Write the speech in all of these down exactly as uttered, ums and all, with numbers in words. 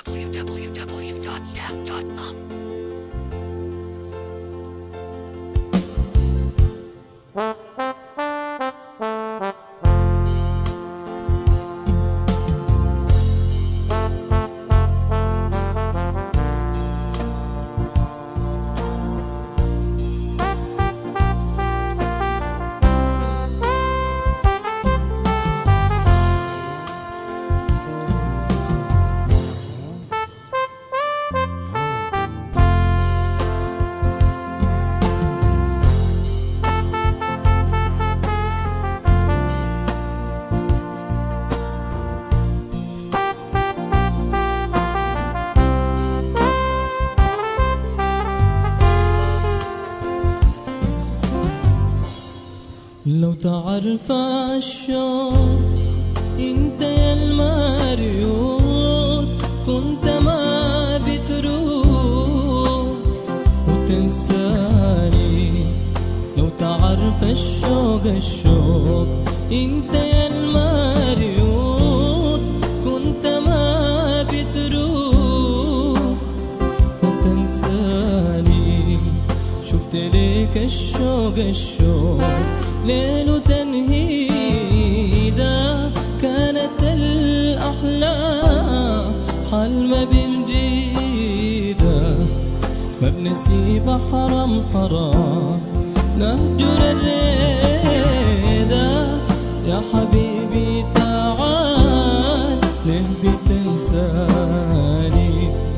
w w w dot jazz dot com. لو تعرف الشوق انت يا المريون كنت ما بتروح وتنساني. لو تعرف الشوق الشوق انت يا المريون كنت ما بتروح وتنساني. شفت ليك الشوق الشوق ليل تنهيدا كانت الأحلام حلم بنريدا ما بنسيب حرام حرام نهجر الريدا. يا حبيبي تعال ليه بتنساني؟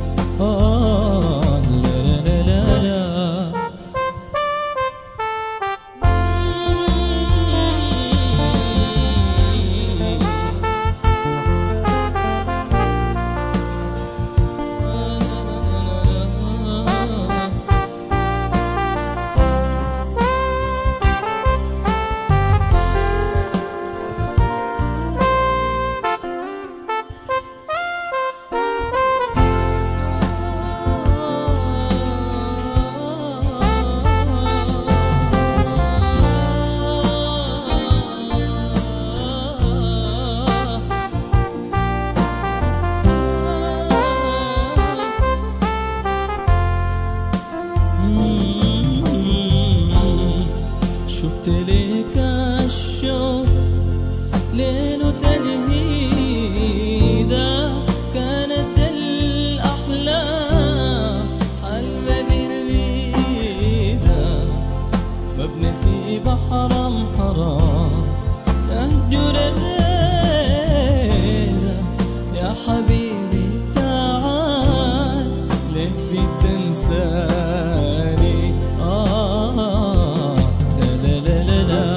آه لا لا لا لا شفت ليك الشوق ليل تنهيدا كانت الأحلام حلم بالريدا ما بنسيب حرام حرام نهجر الريدا. يا حبيبي تعال ليه بتنساني؟ آه لا لا لا لا لا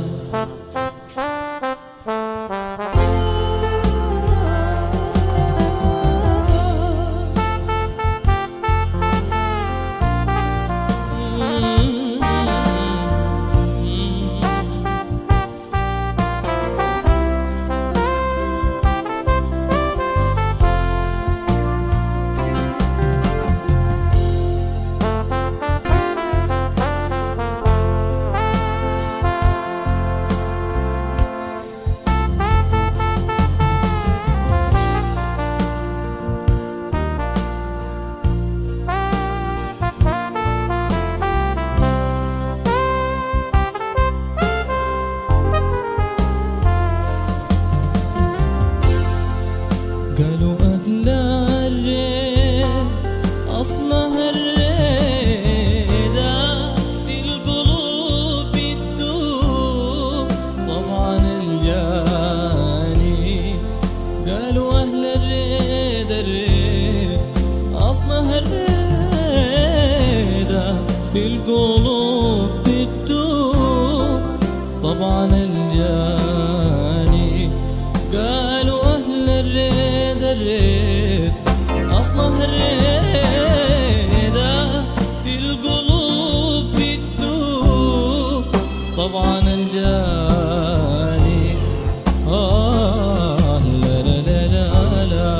قالوا أهل الريد أصلها الريدة في القلوب بتدوب طبعا الجاني. قالوا أهل الريد الريد أصلها الريدة في القلوب بتدوب طبعا الجاني. قالوا أهل الريد الريد أصلها الريدة في القلوب بتدوب طبعا الجاني. آه لا لا لا لا لا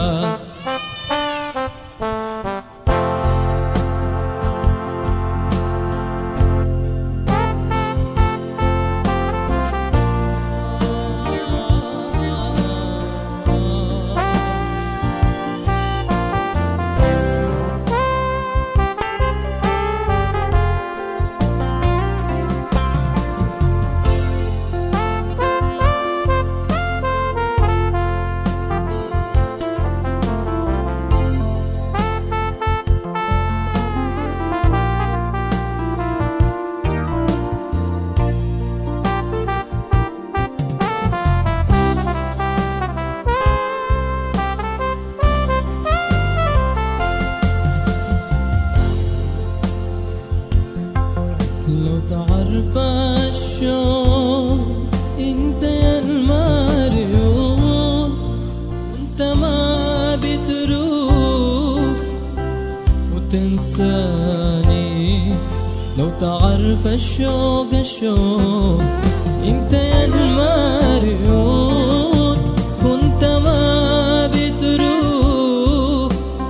وتنساني. لو تعرف الشوق الشوق انت يا الماريون، كنت ما بتروح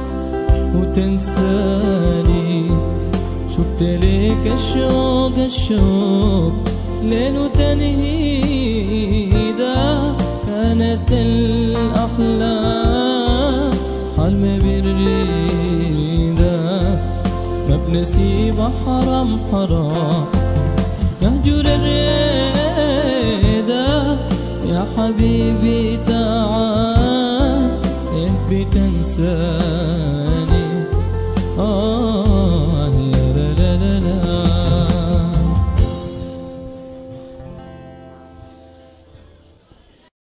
وتنساني. شفت ليك الشوق الشوق ليل وتنهيدة، كانت الأحلام حلم بالريدة. ما بنسيب حرام حرام نهجر الريدة. يا حبيبي تعال إيه بتنسى